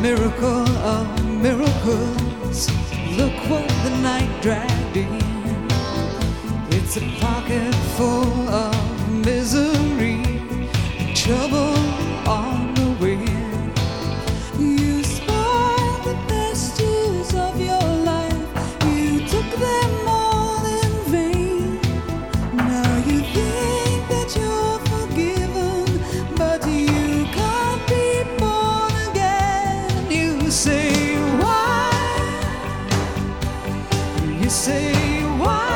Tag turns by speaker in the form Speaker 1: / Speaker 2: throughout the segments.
Speaker 1: Miracle of miracles, look what the night dragged in. It's a pocket full of misery, trouble on the wind. You spoiled the best years of your life, you took them all in vain. Now you think that you're forgiven, but you can't be born again. You say why? You say why?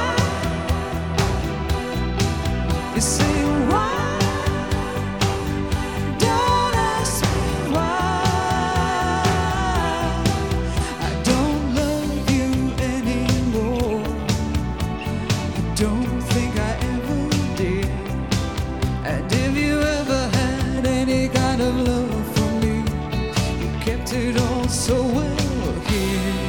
Speaker 1: You say why? Don't ask me why. I don't love you anymore. I don't think I ever did. And if you ever had any kind of love for me, you kept it all so well here.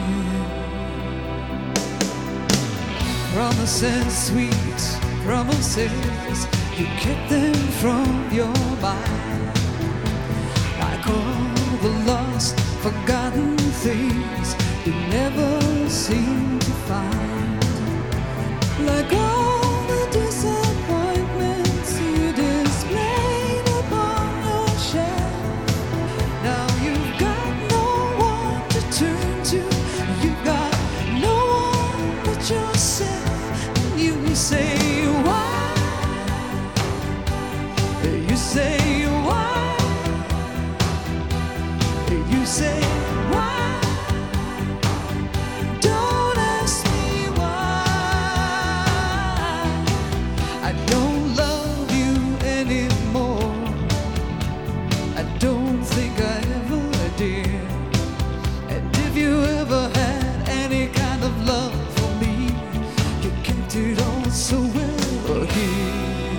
Speaker 1: Promises, sweet promises, you kept them from your mind. Like all the lost, forgotten things you never seem to find. Like all the disappointments you displayed upon your shelf. Now you've got no one to turn to, you've got no one but yourself. You say why? You say why? You say why? Don't ask me why. I don't love you anymore. I don't think I ever did. And if you ever had any kind of love for me, you kept it all so well here.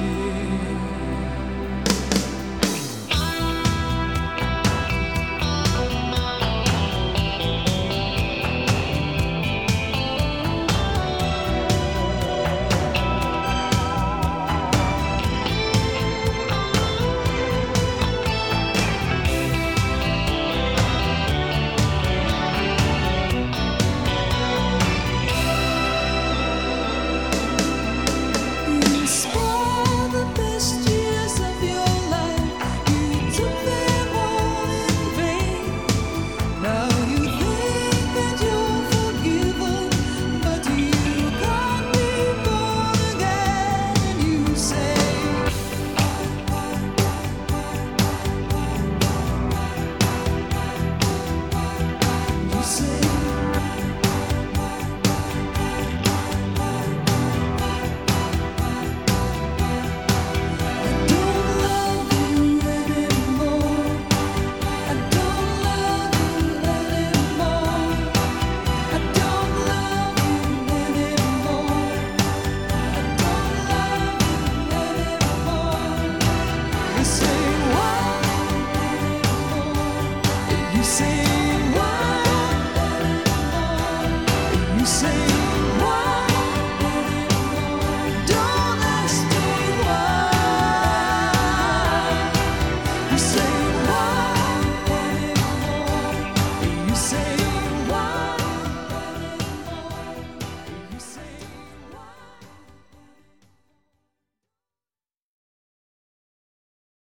Speaker 1: You spoiled the best years of your life, you took them all in vain. Now you think that you're forgiven, but you can't be born again. And you say, you say, I don't love you anymore. I don't love you anymore. I don't love you anymore. I don't love you anymore. You say why? You say why? You say why? Don't ask me why. You say